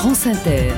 France Inter.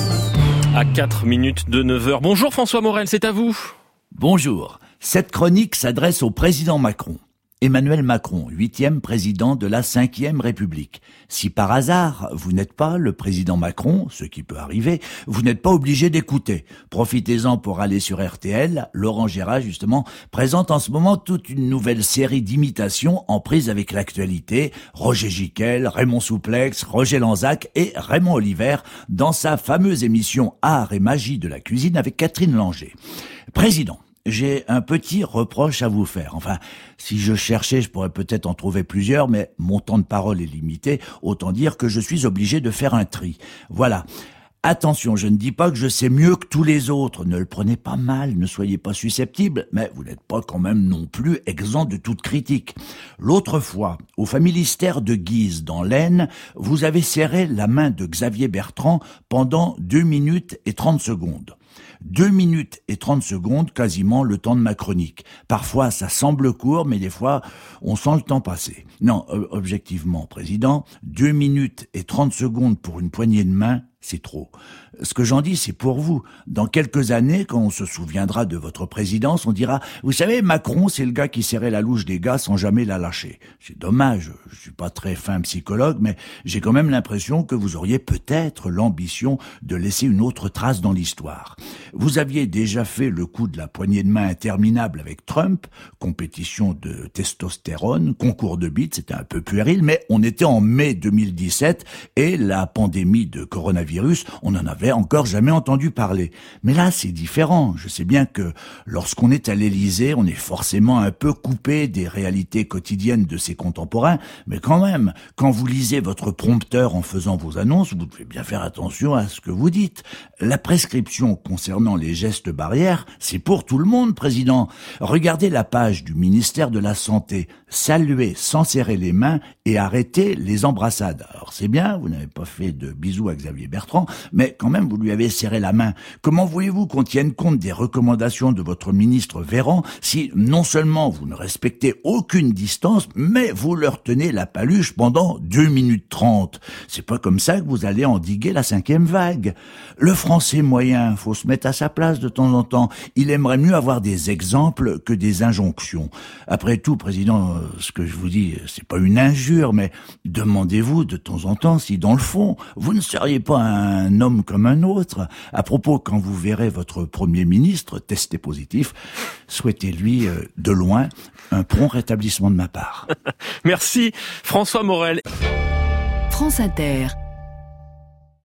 À 4 minutes de 9h. Bonjour François Morel, c'est à vous. Bonjour. Cette chronique s'adresse au président Macron. Emmanuel Macron, 8e président de la 5e République. Si par hasard, vous n'êtes pas le président Macron, ce qui peut arriver, vous n'êtes pas obligé d'écouter. Profitez-en pour aller sur RTL. Laurent Gérard, justement, présente en ce moment toute une nouvelle série d'imitations en prise avec l'actualité. Roger Giquel, Raymond Souplex, Roger Lanzac et Raymond Oliver dans sa fameuse émission Art et magie de la cuisine avec Catherine Langer. Président, j'ai un petit reproche à vous faire. Enfin, si je cherchais, je pourrais peut-être en trouver plusieurs, mais mon temps de parole est limité. Autant dire que je suis obligé de faire un tri. Voilà. Attention, je ne dis pas que je sais mieux que tous les autres. Ne le prenez pas mal, ne soyez pas susceptibles, mais vous n'êtes pas quand même non plus exempt de toute critique. L'autre fois, au Familistère de Guise, dans l'Aisne, vous avez serré la main de Xavier Bertrand pendant 2 minutes et 30 secondes. 2 minutes et 30 secondes, quasiment le temps de ma chronique. Parfois, ça semble court, mais des fois, on sent le temps passer. Non, objectivement, président, 2 minutes et 30 secondes pour une poignée de main, c'est trop. Ce que j'en dis, c'est pour vous. Dans quelques années, quand on se souviendra de votre présidence, on dira « Vous savez, Macron, c'est le gars qui serrait la louche des gars sans jamais la lâcher. » C'est dommage, je suis pas très fin psychologue, mais j'ai quand même l'impression que vous auriez peut-être l'ambition de laisser une autre trace dans l'histoire. Vous aviez déjà fait le coup de la poignée de main interminable avec Trump, compétition de testostérone, concours de bites, c'était un peu puéril, mais on était en mai 2017 et la pandémie de coronavirus, on n'en avait encore jamais entendu parler. Mais là, c'est différent. Je sais bien que lorsqu'on est à l'Élysée, on est forcément un peu coupé des réalités quotidiennes de ses contemporains, mais quand même, quand vous lisez votre prompteur en faisant vos annonces, vous devez bien faire attention à ce que vous dites. La prescription concernant les gestes barrières, c'est pour tout le monde, président. Regardez la page du ministère de la Santé. Saluer sans serrer les mains et arrêter les embrassades. Alors c'est bien, vous n'avez pas fait de bisous à Xavier Bertrand, mais quand même vous lui avez serré la main. Comment voulez-vous qu'on tienne compte des recommandations de votre ministre Véran si non seulement vous ne respectez aucune distance, mais vous leur tenez la paluche pendant 2 minutes 30. C'est pas comme ça que vous allez endiguer la 5e vague. Le français moyen, faut se mettre à sa place de temps en temps. Il aimerait mieux avoir des exemples que des injonctions. Après tout, président, ce que je vous dis, c'est pas une injure, mais demandez-vous de temps en temps si dans le fond, vous ne seriez pas un homme comme un autre. À propos, quand vous verrez votre Premier ministre testé positif, souhaitez-lui de loin un prompt rétablissement de ma part. Merci François Morel. France Inter.